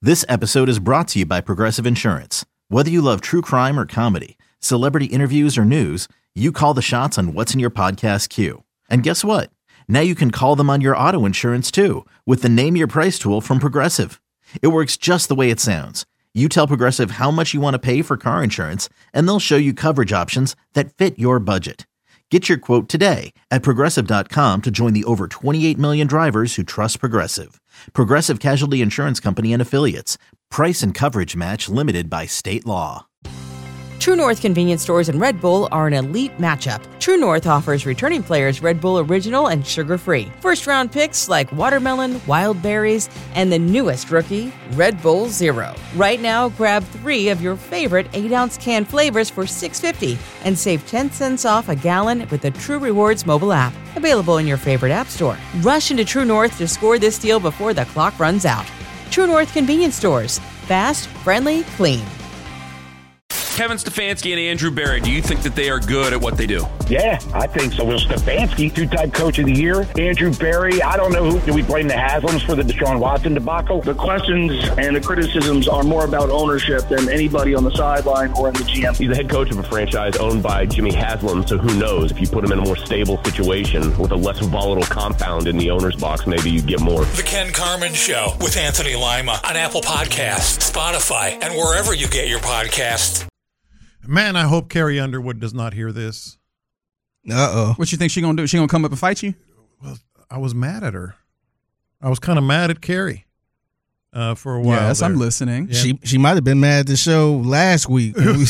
This episode is brought to you by Progressive Insurance. Whether you love true crime or comedy, celebrity interviews or news, you call the shots on what's in your podcast queue. And guess what? Now you can call them on your auto insurance too with the Name Your Price tool from Progressive. It works just the way it sounds. You tell Progressive how much you want to pay for car insurance, and they'll show you coverage options that fit your budget. Get your quote today at Progressive.com to join the over 28 million drivers who trust Progressive. Progressive Casualty Insurance Company and Affiliates. Price and coverage match limited by state law. True North convenience stores and Red Bull are an elite matchup. True North offers returning players Red Bull Original and sugar-free. First-round picks like watermelon, wild berries, and the newest rookie, Red Bull Zero. Right now, grab 3 of your favorite 8-ounce can flavors for $6.50 and save 10 cents off a gallon with the True Rewards mobile app. Available in your favorite app store. Rush into True North to score this deal before the clock runs out. True North convenience stores. Fast, friendly, clean. Kevin Stefanski and Andrew Berry, do you think that they are good at what they do? Yeah, I think so. Will Stefanski, 2-time coach of the year. Andrew Berry, I don't know do we blame the Haslams for the Deshaun Watson debacle? The questions and the criticisms are more about ownership than anybody on the sideline or in the GM. He's the head coach of a franchise owned by Jimmy Haslam, so who knows? If you put him in a more stable situation with a less volatile compound in the owner's box, maybe you get more. The Ken Carman Show with Anthony Lima on Apple Podcasts, Spotify, and wherever you get your podcasts. Man, I hope Carrie Underwood does not hear this. Uh-oh. What you think she gonna do? She gonna come up and fight you? Well, I was mad at her. I was kind of mad at Carrie for a while. Yes, I'm listening. Yeah. She might have been mad at the show last week.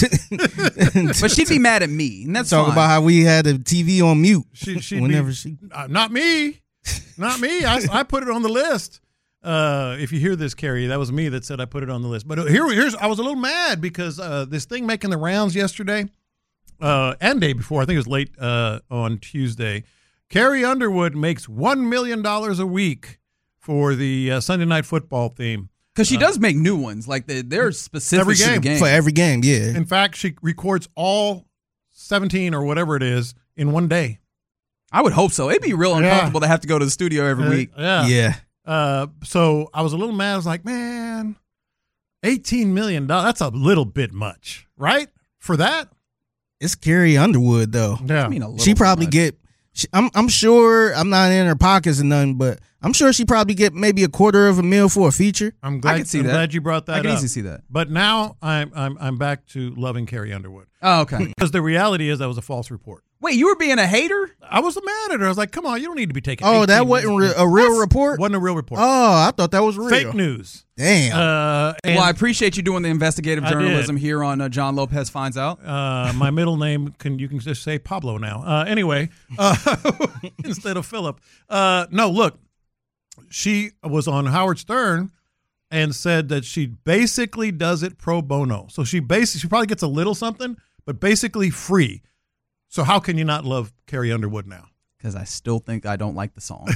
But she'd be mad at me. And that's talk fine. about how we had the TV on mute. Whenever she not me. Not me. I put it on the list. If you hear this, Carrie, that was me that said I put it on the list. But here's I was a little mad because this thing making the rounds yesterday and day before, I think it was late on Tuesday, Carrie Underwood makes $1 million a week for the Sunday Night Football theme. Because she does make new ones. Like they're specific to the game. For every game, yeah. In fact, she records all 17 or whatever it is in one day. I would hope so. It'd be real uncomfortable to have to go to the studio every week. Yeah. So I was a little mad. I was like, man, $18 million, that's a little bit much, right? For that? It's Carrie Underwood, though. Yeah. She probably get, I'm sure, I'm not in her pockets or nothing, but I'm sure she probably get maybe $250,000 for a feature. I'm glad you brought that up. I can easily see that. But now I'm back to loving Carrie Underwood. Oh, okay. Because the reality is that was a false report. Wait, you were being a hater? I was mad at her. I was like, come on, you don't need to be taking that wasn't a real report? Wasn't a real report. Oh, I thought that was real. Fake news. Damn. Well, I appreciate you doing the investigative journalism here on John Lopez Finds Out. My middle name, you can just say Pablo now. Anyway, instead of Philip. No, look, she was on Howard Stern and said that she basically does it pro bono. So she probably gets a little something, but basically free. So how can you not love Carrie Underwood now? Because I still think I don't like the song.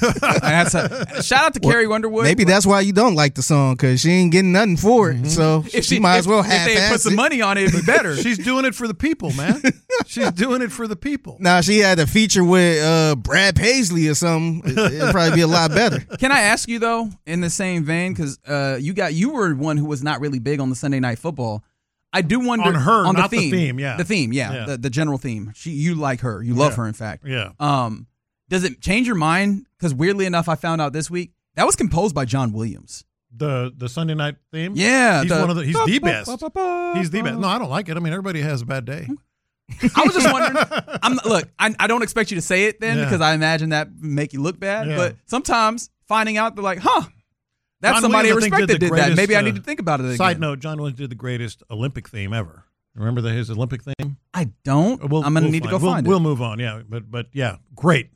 Shout out to Carrie Underwood. Maybe that's why you don't like the song, because she ain't getting nothing for it. So if she might as well half-ass it. If they put some money on it, it'd be better. She's doing it for the people, man. She's doing it for the people. Now, she had a feature with Brad Paisley or something. It'd probably be a lot better. Can I ask you, though, in the same vein, because you were one who was not really big on the Sunday Night Football. I do wonder on the not theme. The theme, yeah. The theme, yeah. The general theme. You like her. You love her, in fact. Yeah. Does it change your mind? Because weirdly enough, I found out this week that was composed by John Williams. The Sunday Night theme. Yeah, he's the best. He's the best. No, I don't like it. I mean, everybody has a bad day. I was just wondering. I don't expect you to say it then because I imagine that make you look bad. Yeah. But sometimes finding out they're like, that's John somebody Williams, I respect that did greatest, that. Maybe I need to think about it again. Side note: John Williams did the greatest Olympic theme ever. Remember his Olympic theme? I don't. I'm going to need to go find it. We'll move on. Yeah, but yeah, great.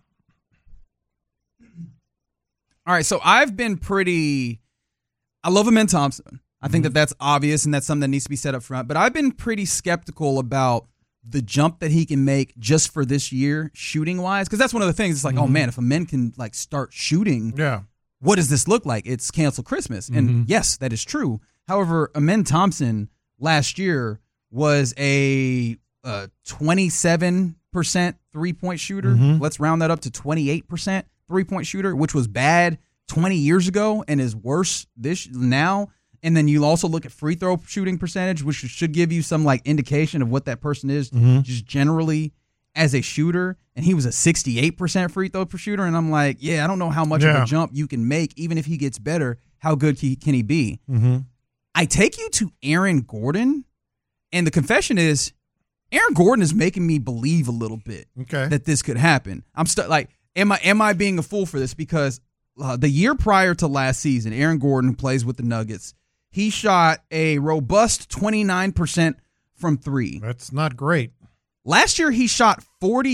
All right, so I've been I love Amen Thompson. I think that's obvious, and that's something that needs to be set up front. But I've been pretty skeptical about the jump that he can make just for this year, shooting-wise. Because that's one of the things. It's like, oh, man, if Amen can start shooting, what does this look like? It's cancel Christmas. And yes, that is true. However, Amen Thompson last year was a 27% three-point shooter. Let's round that up to 28% three-point shooter, which was bad 20 years ago and is worse now. and then you also look at free throw shooting percentage, which should give you some like indication of what that person is just generally as a shooter. And he was a 68% free throw per shooter, and I'm like, I don't know how much of a jump you can make, even if he gets better. How good can he be? I take you to Aaron Gordon, and the confession is, Aaron Gordon is making me believe a little bit that this could happen. I'm like, am I being a fool for this? Because the year prior to last season, Aaron Gordon, who plays with the Nuggets, he shot a robust 29% from three. That's not great. Last year, he shot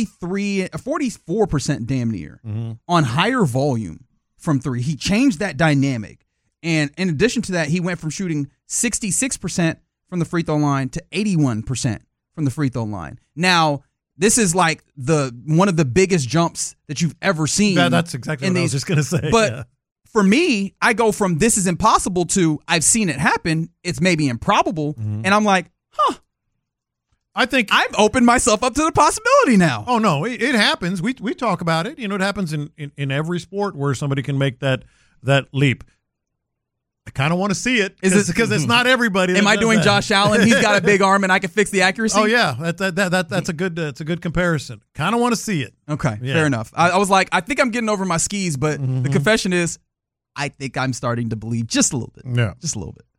44% damn near on higher volume from three. He changed that dynamic. And in addition to that, he went from shooting 66% from the free throw line to 81% from the free throw line. Now, this is like one of the biggest jumps that you've ever seen. That's exactly what I was just going to say. But for me, I go from this is impossible to I've seen it happen. It's maybe improbable. And I'm like, I think I've opened myself up to the possibility now. Oh, no, it happens. We talk about it. It happens in every sport where somebody can make that leap. I kind of want to see it because it's not everybody. Am I doing Josh Allen? He's got a big arm and I can fix the accuracy. Oh yeah, that's a good comparison. Kind of want to see it. Okay, fair enough. I was like, I think I'm getting over my skis, but the confession is, I think I'm starting to believe just a little bit. Yeah, just a little bit.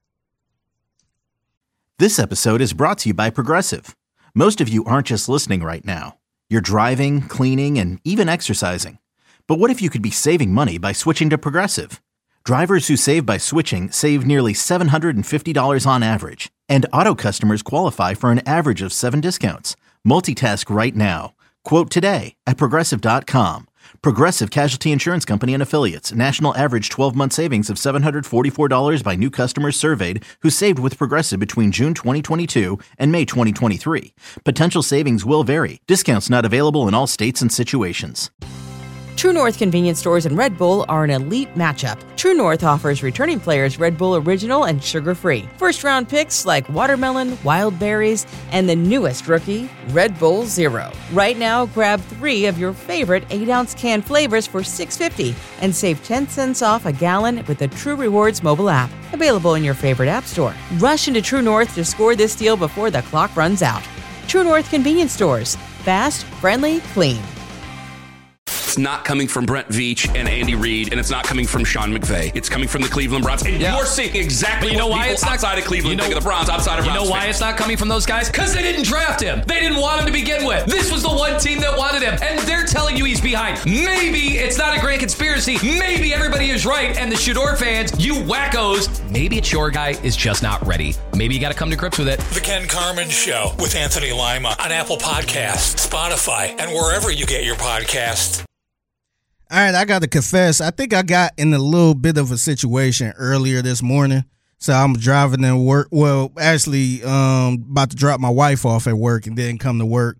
This episode is brought to you by Progressive. Most of you aren't just listening right now. You're driving, cleaning, and even exercising. But what if you could be saving money by switching to Progressive? Drivers who save by switching save nearly $750 on average, and auto customers qualify for an average of 7 discounts. Multitask right now. Quote today at Progressive.com. Progressive Casualty Insurance Company and Affiliates. National average 12-month savings of $744 by new customers surveyed who saved with Progressive between June 2022 and May 2023. Potential savings will vary. Discounts not available in all states and situations. True North convenience stores and Red Bull are an elite matchup. True North offers returning players Red Bull Original and sugar-free. First-round picks like watermelon, wild berries, and the newest rookie, Red Bull Zero. Right now, grab 3 of your favorite 8-ounce can flavors for $6.50 and save 10 cents off a gallon with the True Rewards mobile app. Available in your favorite app store. Rush into True North to score this deal before the clock runs out. True North convenience stores. Fast, friendly, clean. It's not coming from Brent Veach and Andy Reid, and it's not coming from Sean McVay. It's coming from the Cleveland Browns. And you're seeing exactly what people outside of Cleveland think of the Browns, outside of Browns. You know why it's not coming from those guys? Because they didn't draft him. They didn't want him to begin with. This was the one team that wanted him, and they're telling you he's behind. Maybe it's not a grand conspiracy. Maybe everybody is right, and the Shador fans, you wackos, maybe it's your guy is just not ready. Maybe you got to come to grips with it. The Ken Carman Show with Anthony Lima on Apple Podcasts, Spotify, and wherever you get your podcasts. All right, I got to confess, I think I got in a little bit of a situation earlier this morning. So I'm driving to work. Well, actually, about to drop my wife off at work and then come to work.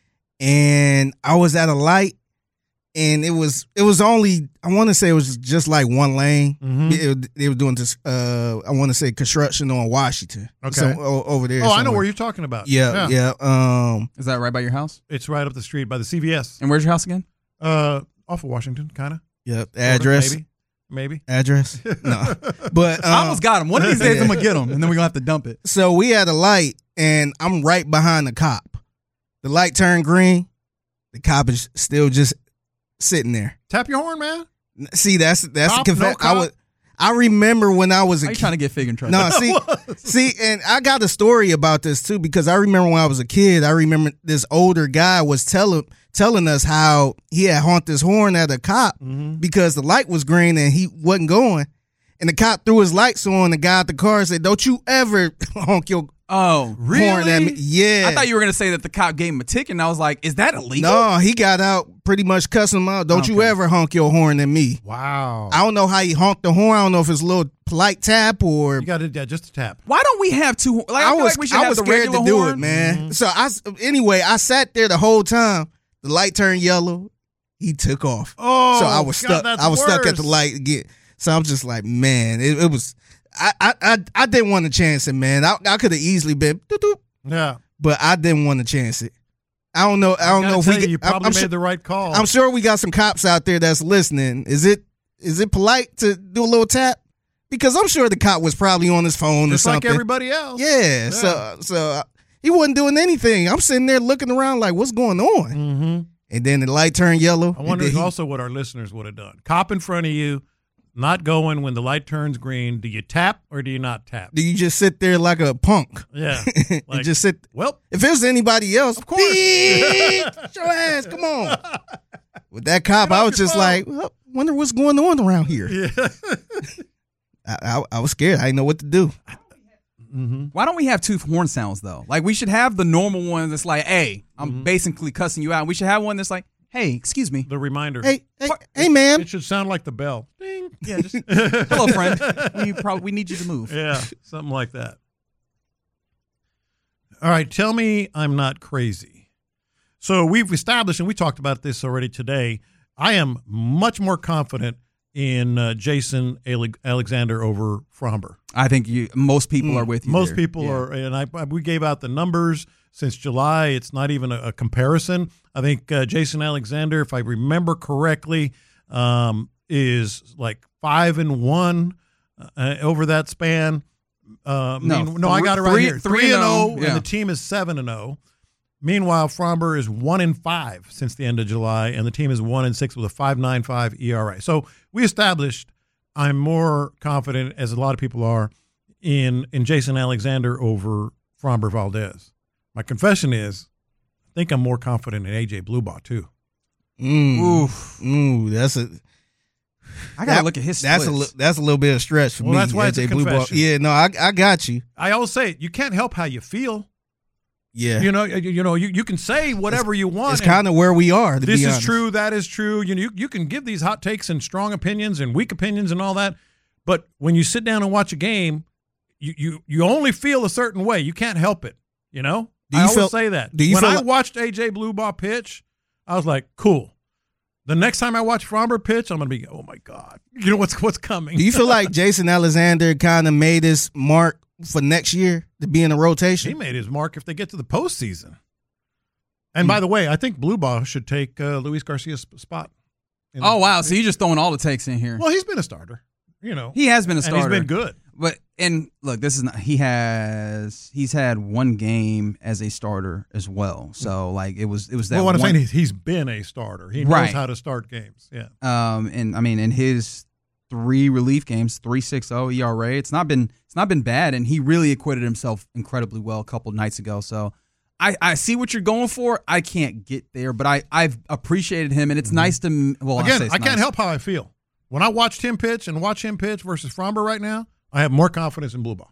And I was at a light, and it was only, I want to say it was just like one lane. They were doing this, I want to say construction on Washington. Okay. So, over there. Oh, somewhere. I know where you're talking about. Yeah. Is that right by your house? It's right up the street by the CVS. And where's your house again? Off of Washington, kind of. Yep. Address. Maybe. Address. No. But I almost got him. One of these days I'm going to get him, and then we're going to have to dump it. So we had a light, and I'm right behind the cop. The light turned green. The cop is still just sitting there. Tap your horn, man. See, that's cop, the no I remember when I was a kid. Are you trying to get Fig in trouble? No, see, and I got a story about this too, because I remember when I was a kid, I remember this older guy was telling us how he had honked his horn at a cop because the light was green and he wasn't going. And the cop threw his lights on. The guy at the car said, "Don't you ever honk your horn at me." Yeah. I thought you were going to say that the cop gave him a ticket, and I was like, is that illegal? No, he got out pretty much cussing him out. Don't you ever honk your horn at me. Wow. I don't know how he honked the horn. I don't know if it's a little polite tap or. You got it, just a tap. Why don't we have two? Like, I was scared to do it, man. So I sat there the whole time. The light turned yellow. He took off. Oh, so I was stuck. I was stuck at the light again. So I'm just like, man, it was. I didn't want to chance it, man. I could have easily been. Yeah. But I didn't want to chance it. I don't know if we. You probably made the right call. I'm sure we got some cops out there that's listening. Is it polite to do a little tap? because I'm sure the cop was probably on his phone just or something. like everybody else. Yeah. So he wasn't doing anything. I'm sitting there looking around like, what's going on? Mm-hmm. And then the light turned yellow. I wonder also what our listeners would have done. Cop in front of you, not going when the light turns green. Do you tap or do you not tap? Do you just sit there like a punk? Yeah. Like, just sit. Well, if it was anybody else, of course. Get your ass, come on. With that cop, I was just like, well, wonder what's going on around here. Yeah. I was scared. I didn't know what to do. Mm-hmm. Why don't we have two horn sounds, though? Like, we should have the normal one that's like, hey, I'm basically cussing you out. We should have one that's like, hey, excuse me. The reminder. Hey, ma'am. It should sound like the bell. Ding. Yeah, just, hello, friend. We need you to move. Yeah, something like that. All right, tell me I'm not crazy. So we've established, and we talked about this already today, I am much more confident in Jason Alexander over Fromber. I think most people are with you. Most people are, and we gave out the numbers since July. It's not even a comparison. I think Jason Alexander, if I remember correctly, is like 5-1 over that span. I got it right here. 3-0, and the team is 7-0. Meanwhile, Fromber is 1-5 since the end of July, and the team is 1-6 with a 5.95 ERA. So we established I'm more confident, as a lot of people are, in Jason Alexander over Fromber Valdez. My confession is, I think I'm more confident in AJ Bluebaugh too. I gotta look at his splits. That's a little bit of stretch for me. That's why it's a confession. Yeah, no, I got you. I always say you can't help how you feel. Yeah, you can say whatever you want. It's kind of where we are. This is true. That is true. You can give these hot takes and strong opinions and weak opinions and all that, but when you sit down and watch a game, you only feel a certain way. You can't help it. I always say that. When I watched AJ Bluebaugh pitch, I was like, cool. The next time I watch Fromber pitch, I'm going to be, oh, my God. You know what's coming. Do you feel like Jason Alexander kind of made his mark for next year to be in a rotation? He made his mark if they get to the postseason. And by the way, I think Bluebaugh should take Luis Garcia's spot. Oh, wow. So you're just throwing all the takes in here. Well, he's been a starter. He has been a starter. And he's been good. And look, this is not, he's had one game as a starter as well. So like it was that. Well, what I'm saying is he's been a starter. He knows how to start games. Yeah. And I mean, in his 3 relief games, 3.60 ERA, it's not been bad, and he really acquitted himself incredibly well a couple nights ago. So I see what you're going for. I can't get there, but I've appreciated him, and it's nice to. Well, again, I can't help how I feel when I watched him pitch and watch him pitch versus Fromber right now. I have more confidence in Bluebaugh.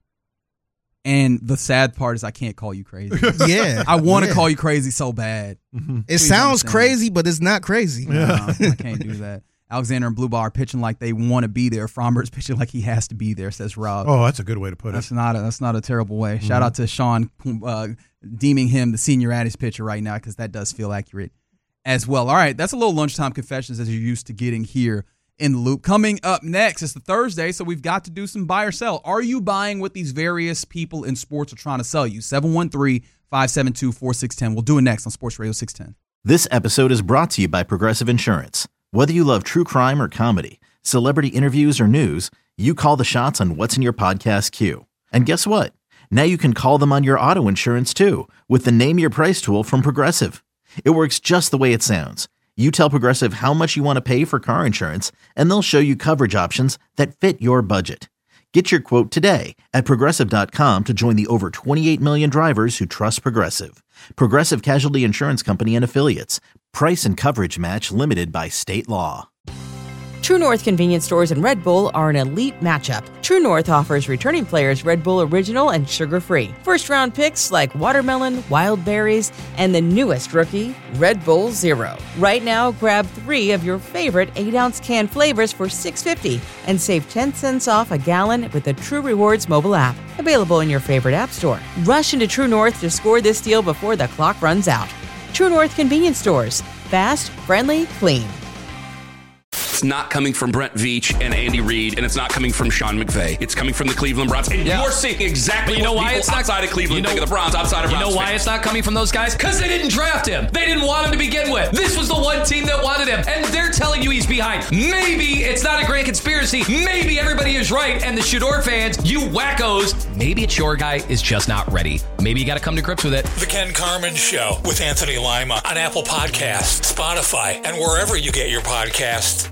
And the sad part is I can't call you crazy. Yeah. I want to call you crazy so bad. Mm-hmm. It sounds crazy, but it's not crazy. No, I can't do that. Alexander and Bluebaugh are pitching like they want to be there. Fromber's pitching like he has to be there, says Rob. Oh, that's a good way to put it. That's not a terrible way. Shout out to Sean deeming him the senior Addis pitcher right now, because that does feel accurate as well. All right, that's a little lunchtime confessions as you're used to getting here in the loop. Coming up next, it's the Thursday, so we've got to do some buy or sell. Are you buying what these various people in sports are trying to sell you? 713-572-4610. We'll do it next on Sports Radio 610. This episode is brought to you by Progressive Insurance. Whether you love true crime or comedy, celebrity interviews or news, you call the shots on what's in your podcast queue. And guess what? Now you can call them on your auto insurance too with the Name Your Price tool from Progressive. It works just the way it sounds. You tell Progressive how much you want to pay for car insurance, and they'll show you coverage options that fit your budget. Get your quote today at Progressive.com to join the over 28 million drivers who trust Progressive. Progressive Casualty Insurance Company and Affiliates. Price and coverage match limited by state law. True North convenience stores and Red Bull are an elite matchup. True North offers returning players Red Bull Original and sugar-free. First-round picks like watermelon, wild berries, and the newest rookie, Red Bull Zero. Right now, grab 3 of your favorite 8-ounce can flavors for $6.50 and save 10 cents off a gallon with the True Rewards mobile app. Available in your favorite app store. Rush into True North to score this deal before the clock runs out. True North convenience stores. Fast, friendly, clean. It's not coming from Brent Veach and Andy Reid, and it's not coming from Sean McVay. It's coming from the Cleveland Browns. And you're seeing exactly what people outside of Cleveland think of the Browns, outside of Browns. You know why it's not coming from those guys? Because they didn't draft him. They didn't want him to begin with. This was the one team that wanted him, and they're telling you he's behind. Maybe it's not a grand conspiracy. Maybe everybody is right, and the Shador fans, you wackos, maybe it's your guy is just not ready. Maybe you got to come to grips with it. The Ken Carman Show with Anthony Lima on Apple Podcasts, Spotify, and wherever you get your podcasts.